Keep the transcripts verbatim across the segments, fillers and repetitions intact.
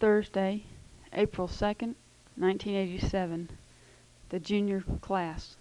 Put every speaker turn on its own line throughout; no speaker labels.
Thursday, April second, nineteen eighty-seven. The junior class.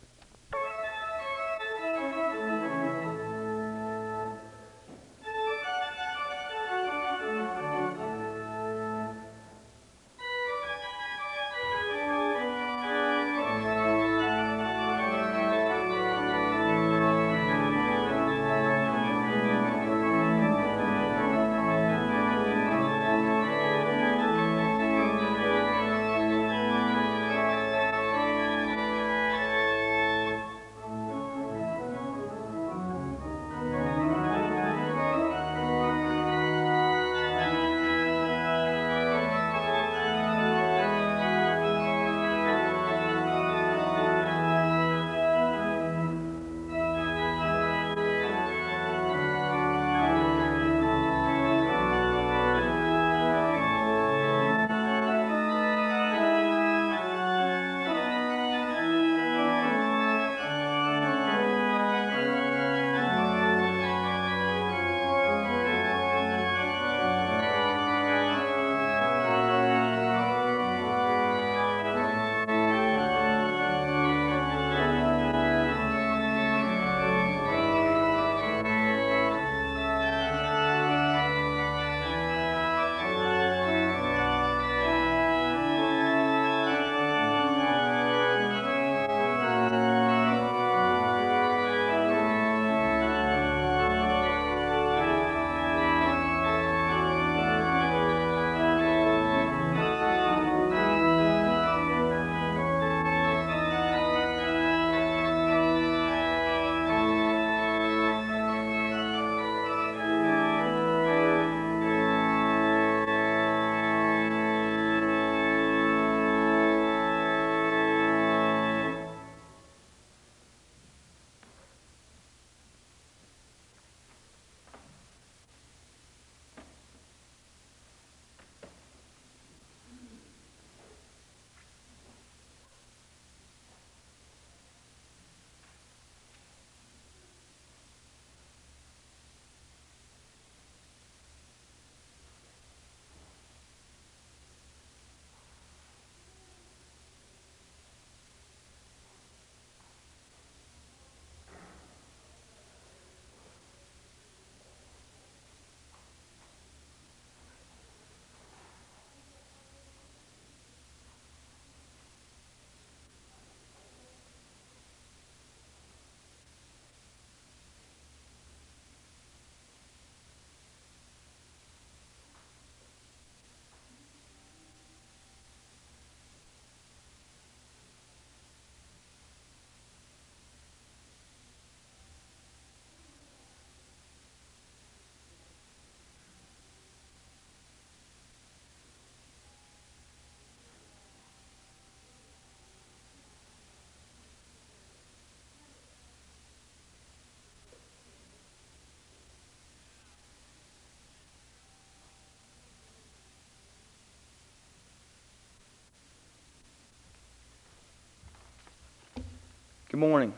Good morning.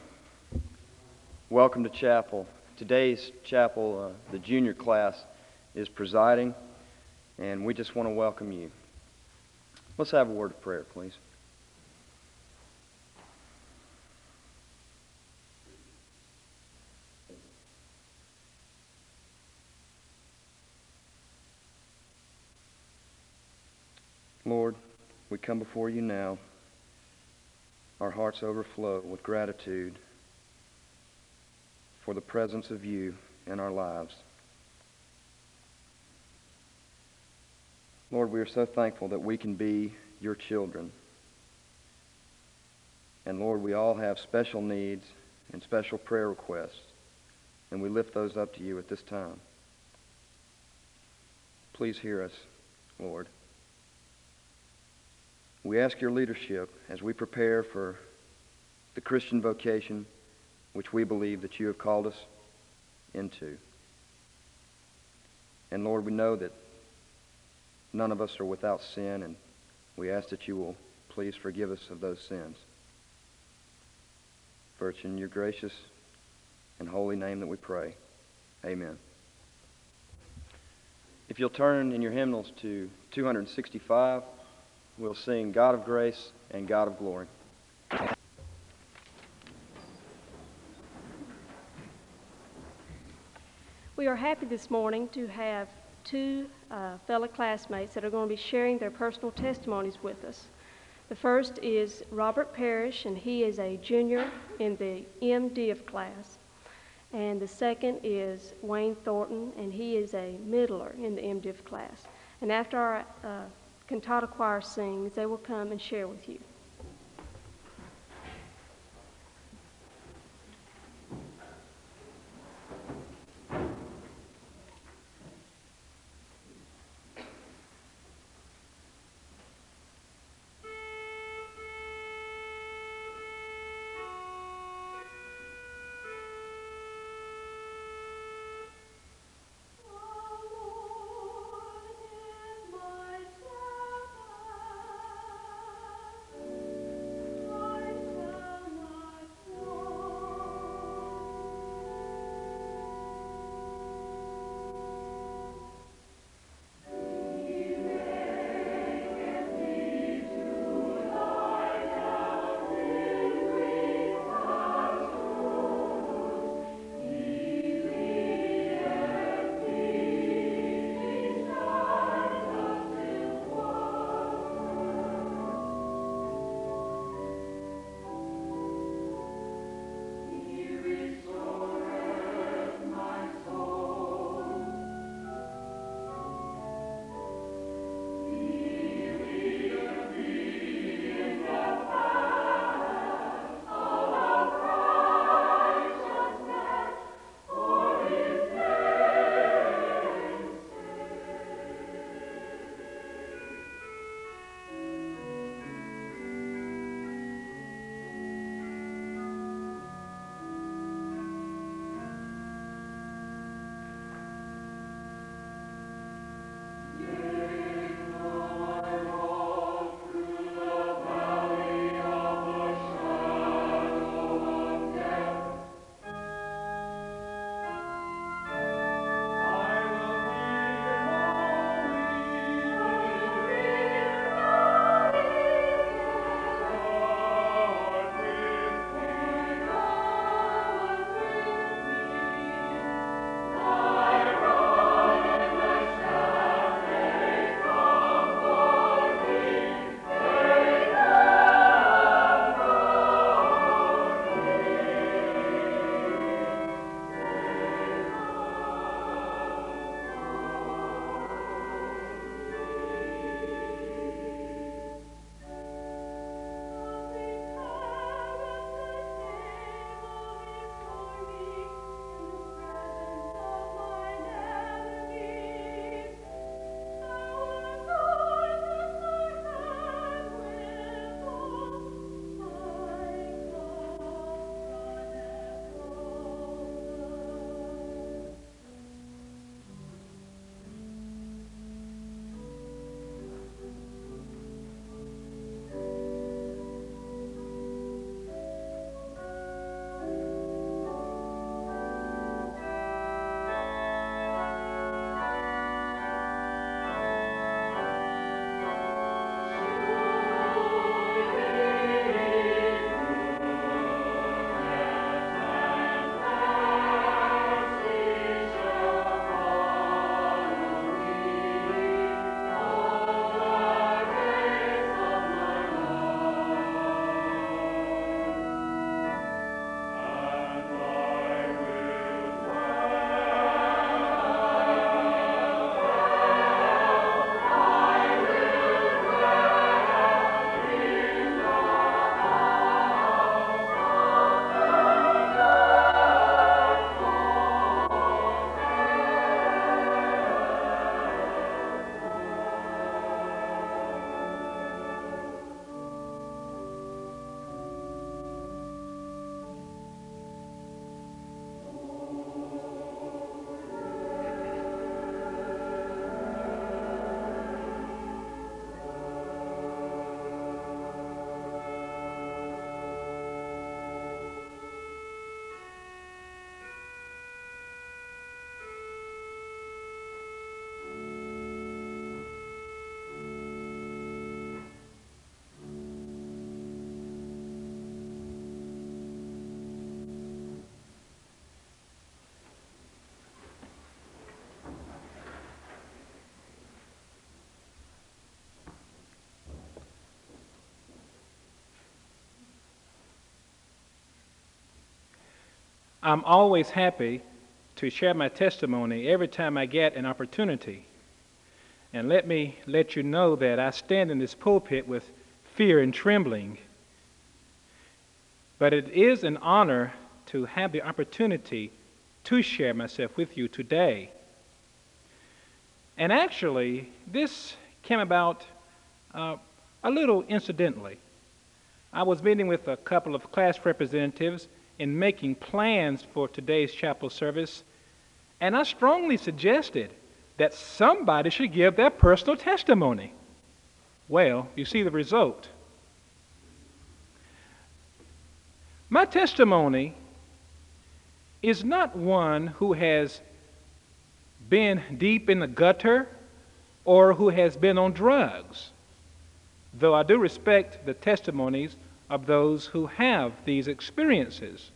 Welcome to chapel. Today's chapel, uh, the junior class is presiding, and we just want to welcome you. Let's have a word of prayer, please. Lord, we come before you now. Our hearts overflow with gratitude for the presence of you in our lives. Lord, we are so thankful that we can be your children. And Lord, we all have special needs and special prayer requests, and we lift those up to you at this time. Please hear us, Lord. We ask your leadership as we prepare for the Christian vocation which we believe that you have called us into. And Lord, we know that none of us are without sin, and we ask that you will please forgive us of those sins. For it's in your gracious and holy name that we pray. Amen. If you'll turn in your hymnals to two sixty-five, we'll sing God of Grace and God of Glory.
We are happy this morning to have two uh, fellow classmates that are going to be sharing their personal testimonies with us. The first is Robert Parrish, and he is a junior in the M Div class. And the second is Wayne Thornton, and he is a middler in the M Div class. And after our uh, cantata choir sings, they will come and share with you.
Lord is my shepherd. I'm always happy to share my testimony every time I get an opportunity. And let me let you know that I stand in this pulpit with fear and trembling. But it is an honor to have the opportunity to share myself with you today. And actually, this came about uh, a little incidentally. I was meeting with a couple of class representatives in making plans for today's chapel service, and I strongly suggested that somebody should give their personal testimony. Well, you see the result. My testimony is not one who has been deep in the gutter or who has been on drugs, though I do respect the testimonies of those who have these experiences.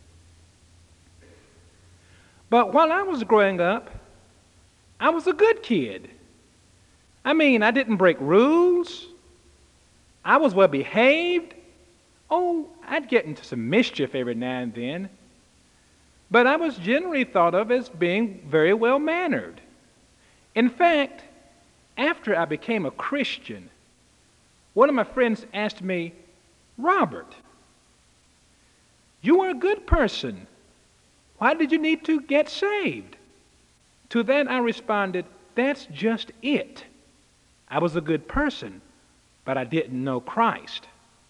But while I was growing up, I was a good kid. I mean, I didn't break rules. I was well behaved. Oh, I'd get into some mischief every now and then. But I was generally thought of as being very well mannered. In fact, after I became a Christian, one of my friends asked me, "Robert, you are a good person. Why did you need to get saved?" To that I responded, "That's just it. I was a good person, but I didn't know Christ."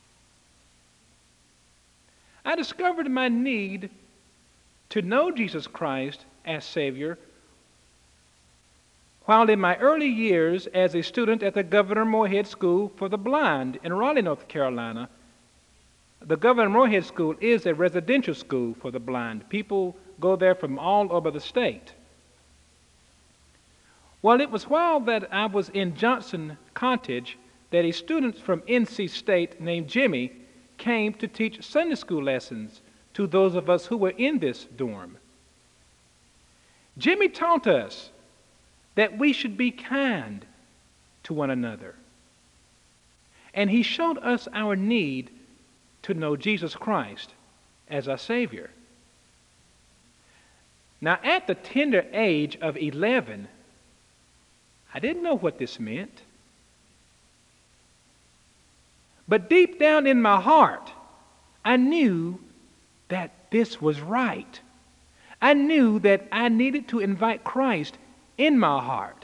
I discovered my need to know Jesus Christ as Savior while in my early years as a student at the Governor Moorhead School for the Blind in Raleigh, North Carolina. The Governor Moorhead School is a residential school for the blind. People go there from all over the state. Well, it was while that I was in Johnson Cottage that a student from N C State named Jimmy came to teach Sunday school lessons to those of us who were in this dorm. Jimmy taught us that we should be kind to one another. And he showed us our need to know Jesus Christ as our Savior. Now, at the tender age of eleven, I didn't know what this meant. But deep down in my heart, I knew that this was right. I knew that I needed to invite Christ in my heart.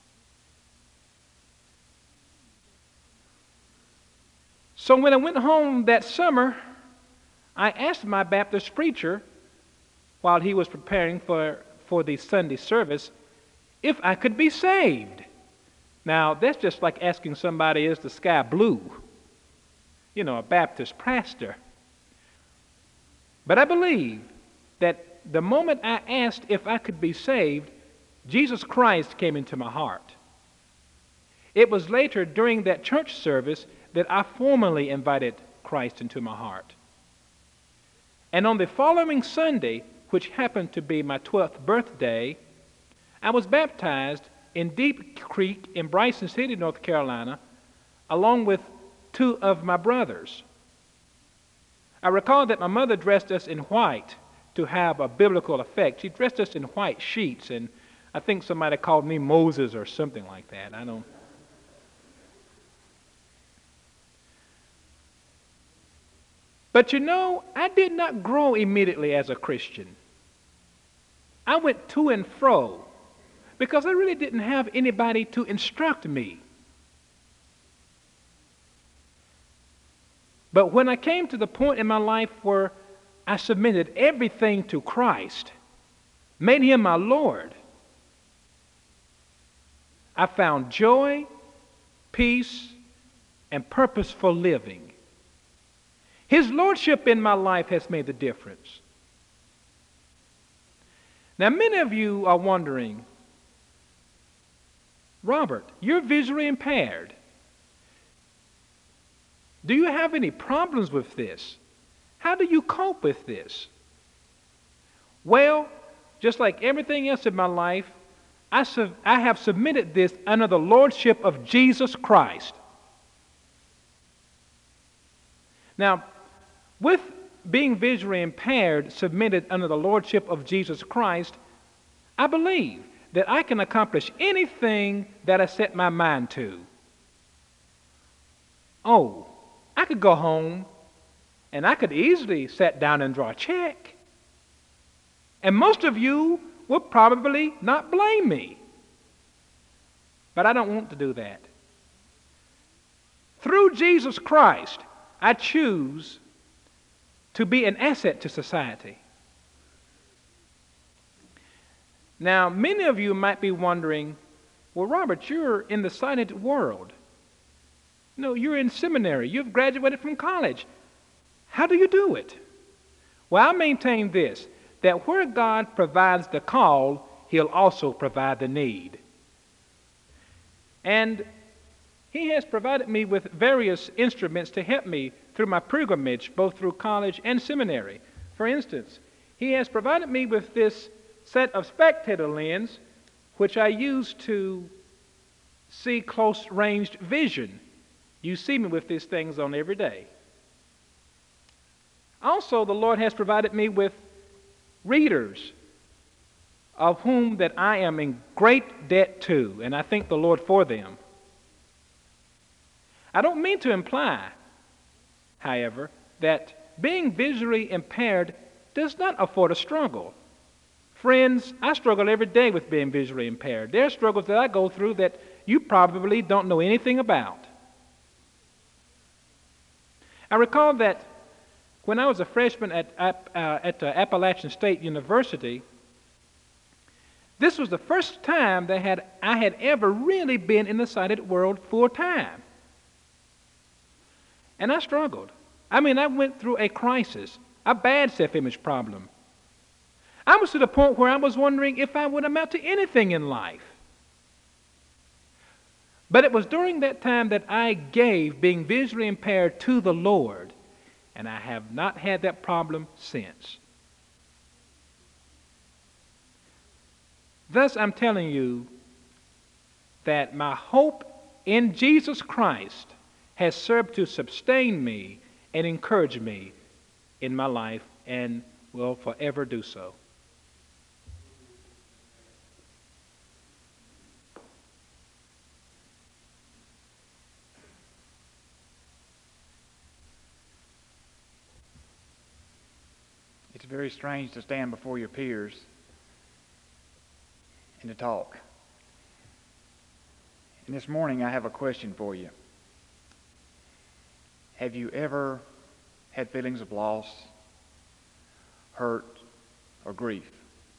So when I went home that summer, I asked my Baptist preacher, while he was preparing for, for the Sunday service, if I could be saved. Now, that's just like asking somebody, is the sky blue? You know, a Baptist pastor. But I believe that the moment I asked if I could be saved, Jesus Christ came into my heart. It was later during that church service that I formally invited Christ into my heart. And on the following Sunday, which happened to be my twelfth birthday, I was baptized in Deep Creek in Bryson City, North Carolina, along with two of my brothers. I recall that my mother dressed us in white to have a biblical effect. She dressed us in white sheets, and I think somebody called me Moses or something like that. I don't. But you know, I did not grow immediately as a Christian. I went to and fro because I really didn't have anybody to instruct me. But when I came to the point in my life where I submitted everything to Christ, made him my Lord, I found joy, peace, and purposeful living. His lordship in my life has made the difference. Now, many of you are wondering, Robert, you're visually impaired. Do you have any problems with this? How do you cope with this? Well, just like everything else in my life, I, sub- I have submitted this under the lordship of Jesus Christ. Now, with being visually impaired, submitted under the lordship of Jesus Christ, I believe that I can accomplish anything that I set my mind to. Oh, I could go home and I could easily sit down and draw a check. And most of you will probably not blame me. But I don't want to do that. Through Jesus Christ, I choose to be an asset to society. Now, many of you might be wondering, well, Robert, you're in the sighted world. No, you're in seminary. You've graduated from college. How do you do it? Well, I maintain this, that where God provides the call, He'll also provide the need. And He has provided me with various instruments to help me through my pilgrimage, both through college and seminary. For instance, He has provided me with this set of spectator lens, which I use to see close-ranged vision. You see me with these things on every day. Also, the Lord has provided me with readers of whom that I am in great debt to, and I thank the Lord for them. I don't mean to imply, however, that being visually impaired does not afford a struggle. Friends, I struggle every day with being visually impaired. There are struggles that I go through that you probably don't know anything about. I recall that when I was a freshman at, uh, at uh, Appalachian State University, this was the first time that had, I had ever really been in the sighted world full time. And I struggled. I mean, I went through a crisis, a bad self-image problem. I was to the point where I was wondering if I would amount to anything in life. But it was during that time that I gave being visually impaired to the Lord, and I have not had that problem since. Thus, I'm telling you that my hope in Jesus Christ has served to sustain me and encourage me in my life and will forever do so.
It's very strange to stand before your peers and to talk. And this morning I have a question for you. Have you ever had feelings of loss, hurt, or grief?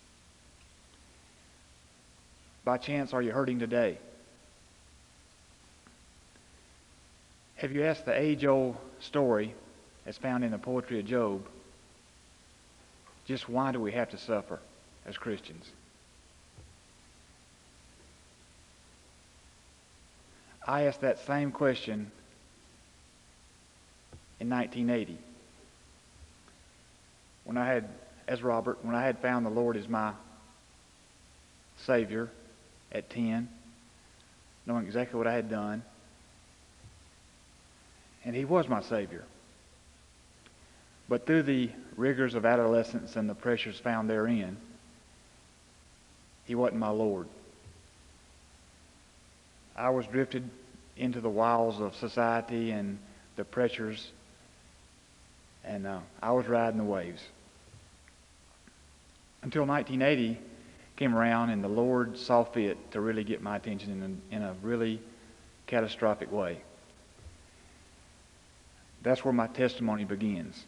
By chance, are you hurting today? Have you asked the age-old story as found in the poetry of Job, just why do we have to suffer as Christians? I asked that same question in nineteen eighty. When I had, as Robert, when I had found the Lord as my Savior at ten, knowing exactly what I had done, and He was my Savior. But through the rigors of adolescence and the pressures found therein, He wasn't my Lord. I was drifted into the wiles of society and the pressures, and uh, I was riding the waves. Until nineteen eighty came around and the Lord saw fit to really get my attention in a, in a really catastrophic way. That's where my testimony begins.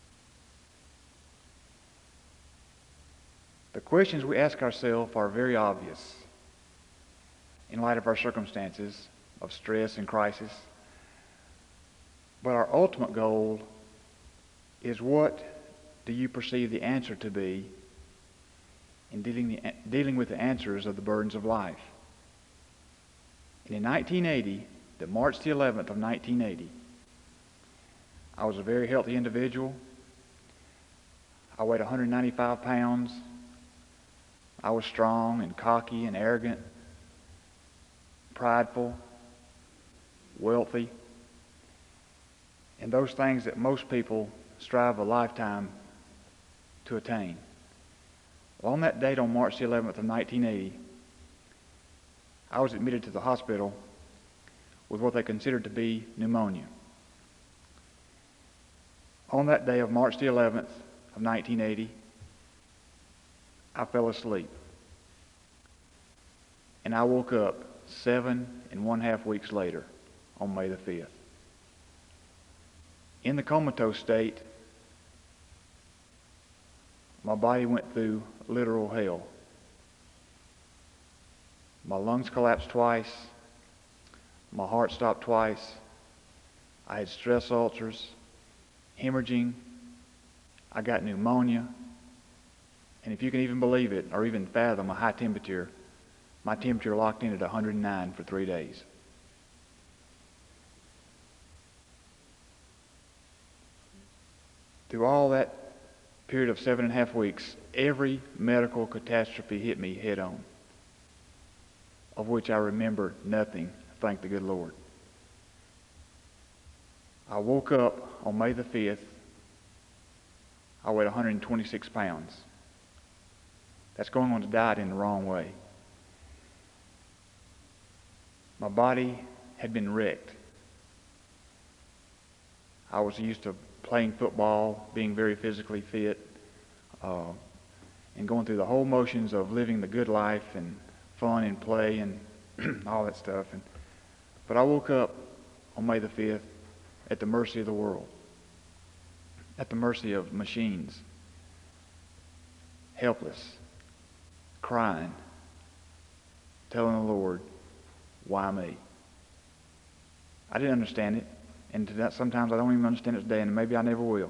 The questions we ask ourselves are very obvious in light of our circumstances of stress and crisis. But our ultimate goal is, what do you perceive the answer to be in dealing, the, dealing with the answers of the burdens of life? And in nineteen eighty, the March the eleventh of nineteen eighty, I was a very healthy individual. I weighed one hundred ninety-five pounds. I was strong and cocky and arrogant, prideful, wealthy, and those things that most people strive a lifetime to attain. Well, on that date, on March the eleventh of nineteen eighty, I was admitted to the hospital with what they considered to be pneumonia. On that day of March the eleventh of nineteen eighty, I fell asleep. And I woke up seven and one half weeks later on May the fifth. In the comatose state, my body went through literal hell. My lungs collapsed twice. My heart stopped twice. I had stress ulcers, hemorrhaging. I got pneumonia. And if you can even believe it or even fathom a high temperature, my temperature locked in at one hundred nine for three days. Through all that period of seven and a half weeks, every medical catastrophe hit me head on, of which I remember nothing, thank the good Lord. I woke up on May the fifth. I weighed one hundred twenty-six pounds. That's going on to diet in the wrong way. My body had been wrecked. I was used to playing football, being very physically fit, uh, and going through the whole motions of living the good life and fun and play and all that stuff. And, but I woke up on May the fifth at the mercy of the world, at the mercy of machines, helpless, crying, telling the Lord, why me? I didn't understand it, and to that, sometimes I don't even understand it today, and maybe I never will.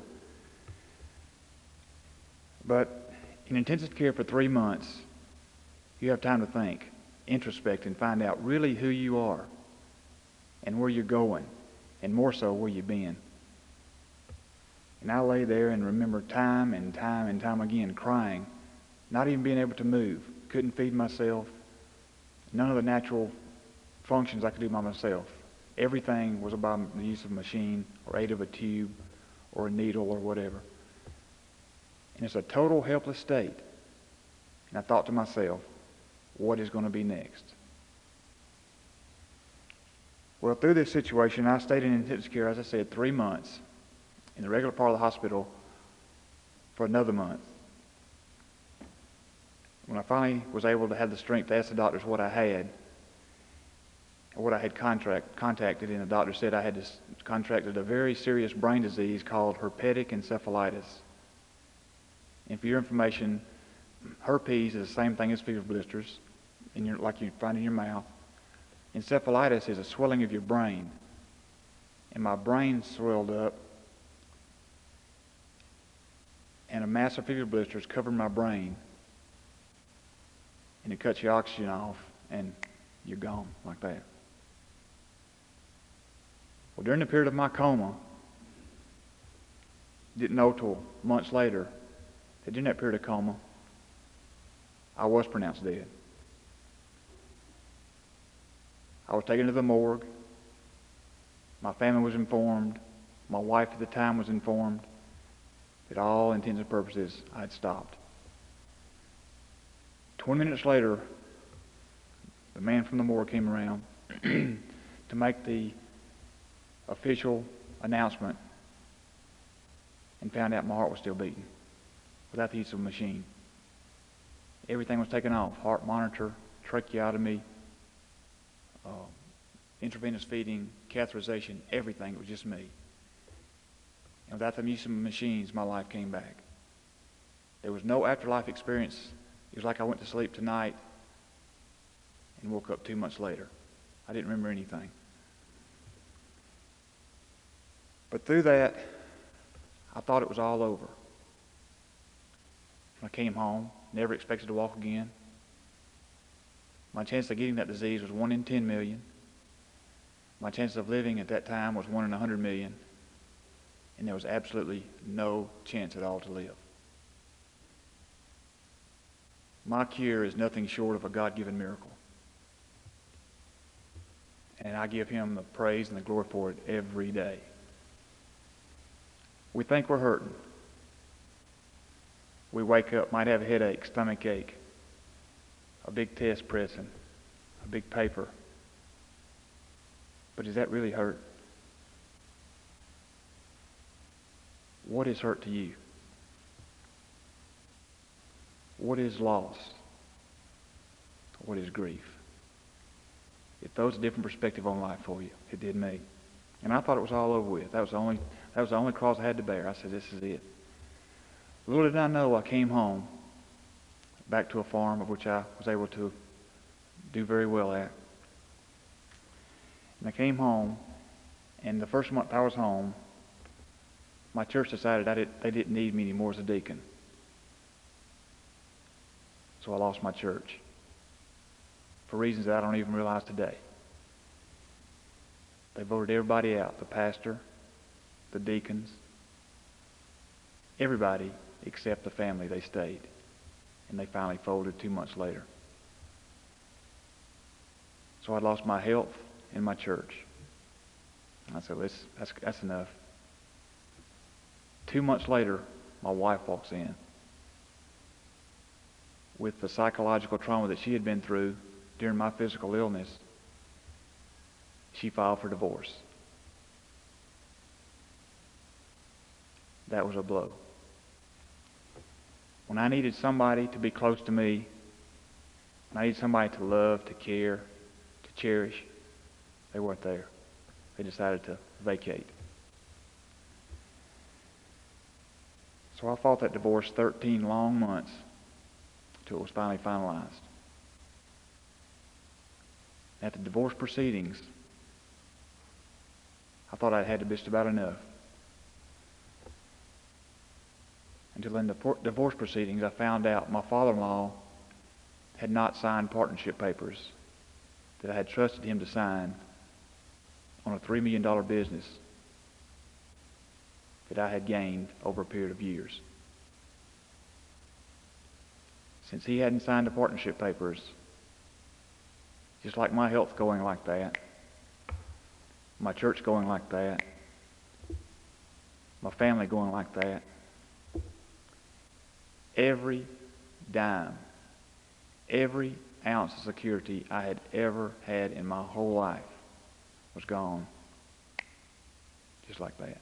But in intensive care for three months, you have time to think, introspect, and find out really who you are and where you're going, and more so where you've been. And I lay there and remember time and time and time again crying, not even being able to move, couldn't feed myself, none of the natural functions I could do by myself. Everything was by the use of a machine or aid of a tube or a needle or whatever. And it's a total helpless state. And I thought to myself, what is going to be next? Well, through this situation, I stayed in intensive care, as I said, three months in the regular part of the hospital for another month. When I finally was able to have the strength to ask the doctors what I had, or what I had contract, contacted, and the doctor said I had this, contracted a very serious brain disease called herpetic encephalitis. And for your information, herpes is the same thing as fever blisters, in your, like you find in your mouth. Encephalitis is a swelling of your brain. And my brain swelled up, and a mass of fever blisters covered my brain. And it cuts your oxygen off, and you're gone like that. Well, during the period of my coma, didn't know till months later that during that period of coma, I was pronounced dead. I was taken to the morgue. My family was informed. My wife at the time was informed that all intents and purposes I had stopped. Twenty minutes later, the man from the morgue came around to make the official announcement and found out my heart was still beating without the use of a machine. Everything was taken off, heart monitor, tracheotomy, uh, intravenous feeding, catheterization, everything. It was just me. And without the use of machines, my life came back. There was no afterlife experience. It was like I went to sleep tonight and woke up two months later. I didn't remember anything. But through that, I thought it was all over. I came home, never expected to walk again. My chance of getting that disease was one in ten million. My chance of living at that time was one in a hundred million. And there was absolutely no chance at all to live. My cure is nothing short of a God-given miracle. And I give him the praise and the glory for it every day. We think we're hurting. We wake up, might have a headache, stomach ache, a big test pressing, a big paper. But does that really hurt? What is hurt to you? What is loss? What is grief? It throws a different perspective on life for you. It did me. And I thought it was all over with. That was the only, that was the only cross I had to bear. I said, this is it. Little did I know, I came home, back to a farm of which I was able to do very well at. And I came home, and the first month I was home, my church decided I did, they didn't need me anymore as a deacon. So I lost my church for reasons that I don't even realize today. They voted everybody out, the pastor, the deacons, everybody except the family. They stayed, and they finally folded two months later. So I lost my health and my church. I said, that's, that's, that's enough. Two months later, my wife walks in with the psychological trauma that she had been through during my physical illness. She filed for divorce. That was a blow. When I needed somebody to be close to me, when I needed somebody to love, to care, to cherish, they weren't there. They decided to vacate. So I fought that divorce thirteen long months until it was finally finalized. At the divorce proceedings, I thought I'd had just about enough. Until in the divorce proceedings, I found out my father-in-law had not signed partnership papers that I had trusted him to sign on a three million dollars business that I had gained over a period of years. Since he hadn't signed the partnership papers, just like my health going like that, my church going like that, my family going like that, every dime, every ounce of security I had ever had in my whole life was gone, just like that.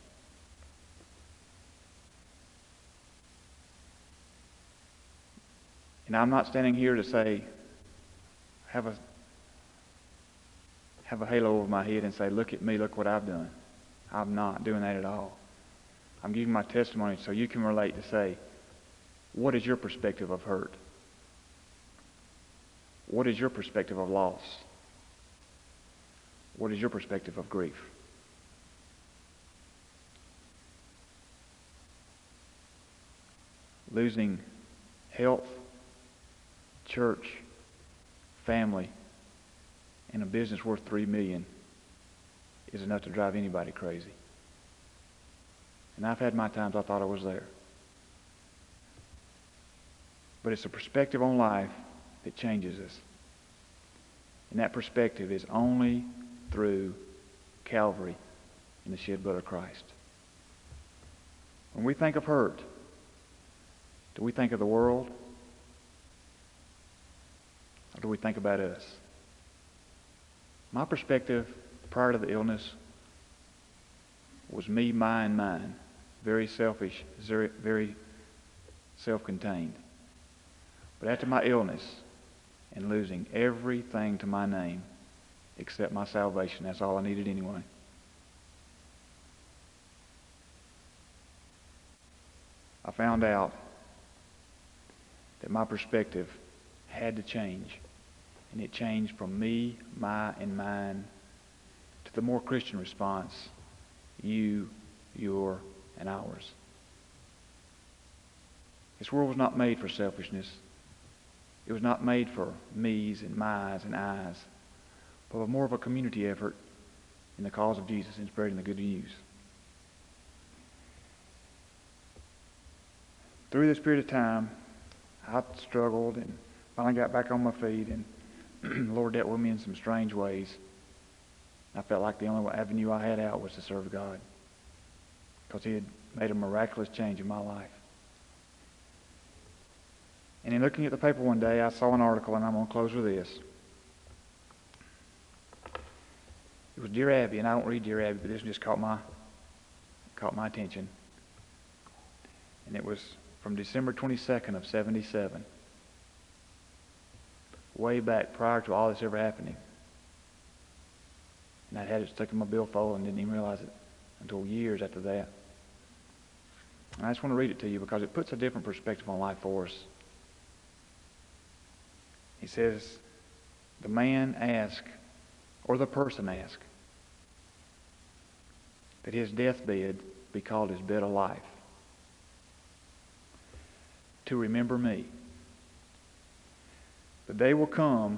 And I'm not standing here to say, have a have a halo over my head and say, look at me, look what I've done. I'm not doing that at all. I'm giving my testimony so you can relate to say, what is your perspective of hurt? What is your perspective of loss? What is your perspective of grief? Losing health, church, family, and a business worth three million dollars is enough to drive anybody crazy. And I've had my times I thought I was there. But it's a perspective on life that changes us. And that perspective is only through Calvary and the shed blood of Christ. When we think of hurt, do we think of the world? Or do we think about us? My perspective prior to the illness was me, mine, mine. Very selfish, very, very self-contained. But after my illness and losing everything to my name except my salvation, that's all I needed anyway, I found out that my perspective had to change. And it changed from me, my, and mine to the more Christian response, you, your, and ours. This world was not made for selfishness. It was not made for me's and my's and I's, but more of a community effort in the cause of Jesus and spreading the good news. Through this period of time, I struggled and finally got back on my feet, and the Lord dealt with me in some strange ways. I felt like the only avenue I had out was to serve God. because he had made a miraculous change in my life. And in looking at the paper one day, I saw an article, and I'm going to close with this. It was Dear Abby, and I don't read Dear Abby, but this just caught my caught my attention. And it was from December twenty-second of seventy-seven, way back prior to all this ever happening. And I had it stuck in my billfold and didn't even realize it until years after that. And I just want to read it to you because it puts a different perspective on life for us. He says, the man asked, or the person asked, that his deathbed be called his bed of life, to remember me. The day will come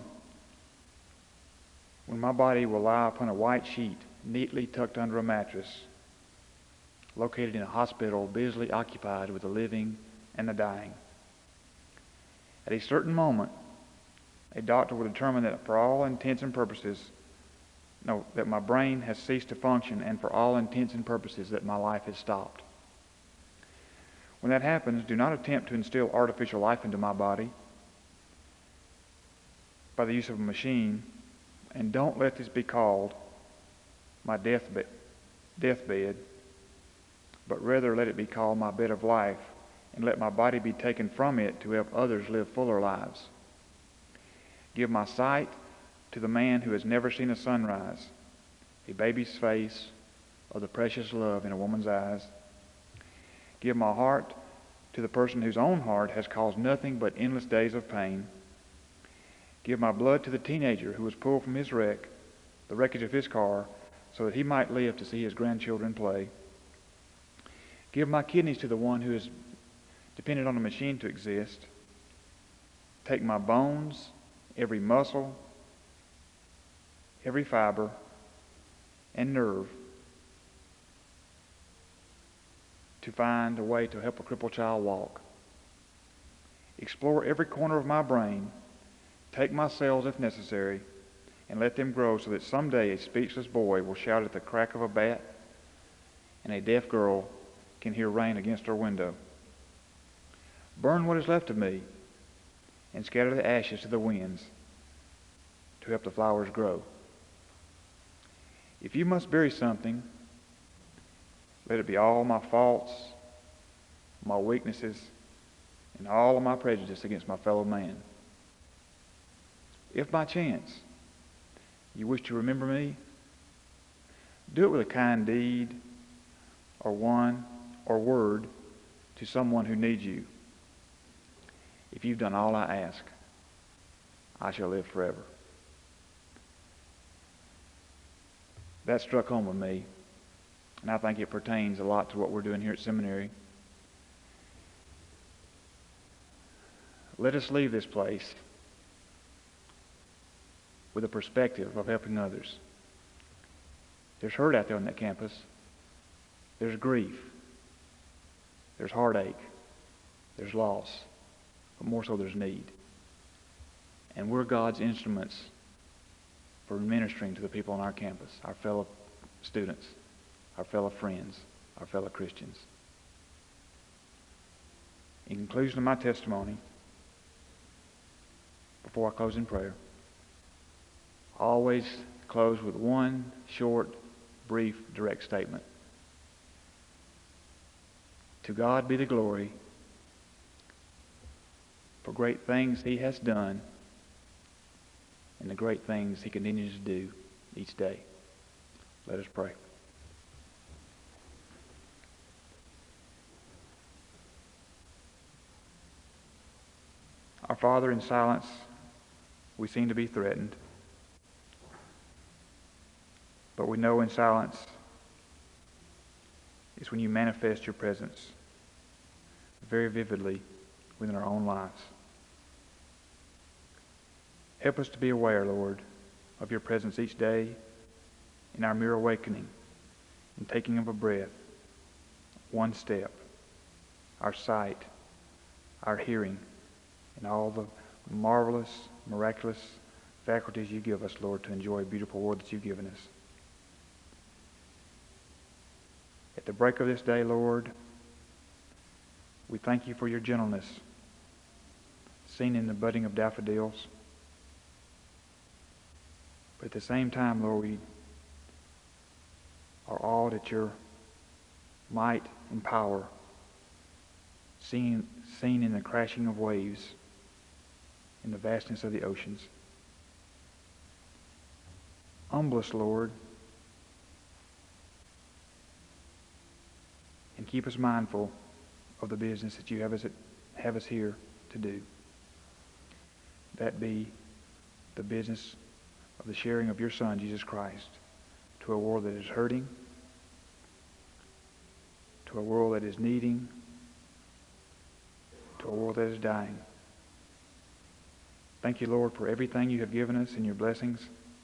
when my body will lie upon a white sheet neatly tucked under a mattress, located in a hospital busily occupied with the living and the dying. At a certain moment, a doctor will determine that for all intents and purposes, no, that my brain has ceased to function, and for all intents and purposes that my life has stopped. When that happens, do not attempt to instill artificial life into my body by the use of a machine, and don't let this be called my deathbed, deathbed, but rather let it be called my bed of life, and let my body be taken from it to help others live fuller lives. Give my sight to the man who has never seen a sunrise, a baby's face, or the precious love in a woman's eyes. Give my heart to the person whose own heart has caused nothing but endless days of pain. Give my blood to the teenager who was pulled from his wreck, the wreckage of his car, so that he might live to see his grandchildren play. Give my kidneys to the one who is dependent on a machine to exist. Take my bones, every muscle, every fiber, and nerve to find a way to help a crippled child walk. Explore every corner of my brain, take my cells if necessary, and let them grow so that someday a speechless boy will shout at the crack of a bat and a deaf girl can hear rain against her window. Burn what is left of me and scatter the ashes to the winds to help the flowers grow. If you must bury something, let it be all my faults, my weaknesses, and all of my prejudice against my fellow man. If by chance you wish to remember me, do it with a kind deed or one or word to someone who needs you. If you've done all I ask, I shall live forever. That struck home with me, and I think it pertains a lot to what we're doing here at seminary. Let us leave this place with a perspective of helping others. There's hurt out there on that campus. There's grief. There's heartache. There's loss. But more so, there's need. And we're God's instruments for ministering to the people on our campus, our fellow students, our fellow friends, our fellow Christians. In conclusion of my testimony, before I close in prayer, I always close with one short, brief, direct statement. To God be the glory for great things He has done and the great things He continues to do each day. Let us pray. Our Father, in silence, we seem to be threatened. But we know in silence is when you manifest your presence very vividly within our own lives. Help us to be aware, Lord, of your presence each day in our mere awakening and taking of a breath, one step, our sight, our hearing, and all the marvelous, miraculous faculties you give us, Lord, to enjoy a beautiful world that you've given us. At At the break of this day, Lord, we thank you for your gentleness, seen in the budding of daffodils. But at the same time, Lord, we are awed at your might and power, seen, seen in the crashing of waves, in the vastness of the oceans. Humble us, Lord, and keep us mindful of the business that you have us, have us here to do. That be the business of the sharing of your Son, Jesus Christ, to a world that is hurting, to a world that is needing, to a world that is dying. Thank you, Lord, for everything you have given us and your blessings.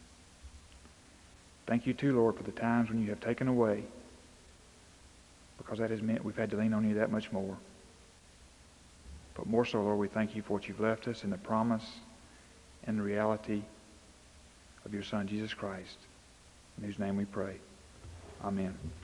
Thank you, too, Lord, for the times when you have taken away, because that has meant we've had to lean on you that much more. But more so, Lord, we thank you for what you've left us in the promise and the reality of your Son, Jesus Christ, in whose name we pray. Amen.